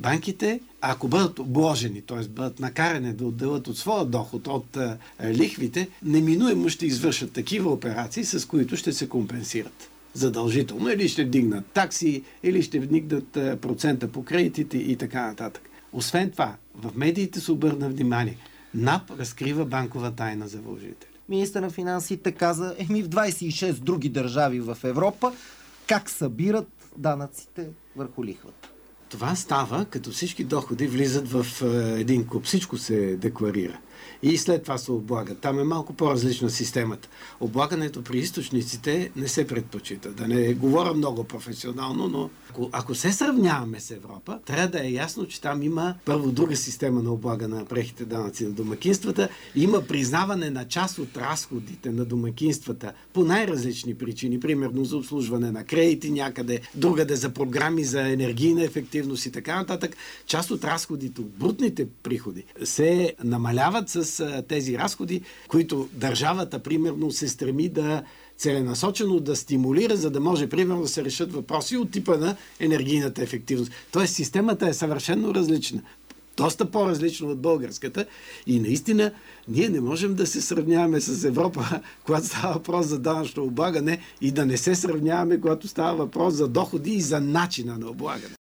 банките, ако бъдат обложени, т.е. бъдат накарани да отделят от своя доход от лихвите, неминуемо ще извършат такива операции, с които ще се компенсират задължително. Или ще вдигнат такси, или ще вдигнат процента по кредитите и така нататък. Освен това, в медиите се обърна внимание. НАП разкрива банкова тайна за вложители. Министър на финансите каза, в 26 други държави в Европа как събират данъците върху лихвата. Това става, като всички доходи влизат в един куп. Всичко се декларира. И след това се облага. Там е малко по-различна системата. Облагането при източниците не се предпочита. Да не говоря много професионално, но ако се сравняваме с Европа, трябва да е ясно, че там има първо друга система на облага на преките данъци на домакинствата. Има признаване на част от разходите на домакинствата по най-различни причини. Примерно за обслужване на кредити някъде, другаде за програми за енергийна ефективност и така нататък. Част от разходите, от брутните приходи се намаляват с тези разходи, които държавата, примерно, се стреми да целенасочено да стимулира, за да може, примерно, да се решат въпроси от типа на енергийната ефективност. Тоест, системата е съвършено различна. Доста по-различна от българската и наистина ние не можем да се сравняваме с Европа, когато става въпрос за данъчно облагане и да не се сравняваме, когато става въпрос за доходи и за начина на облагане.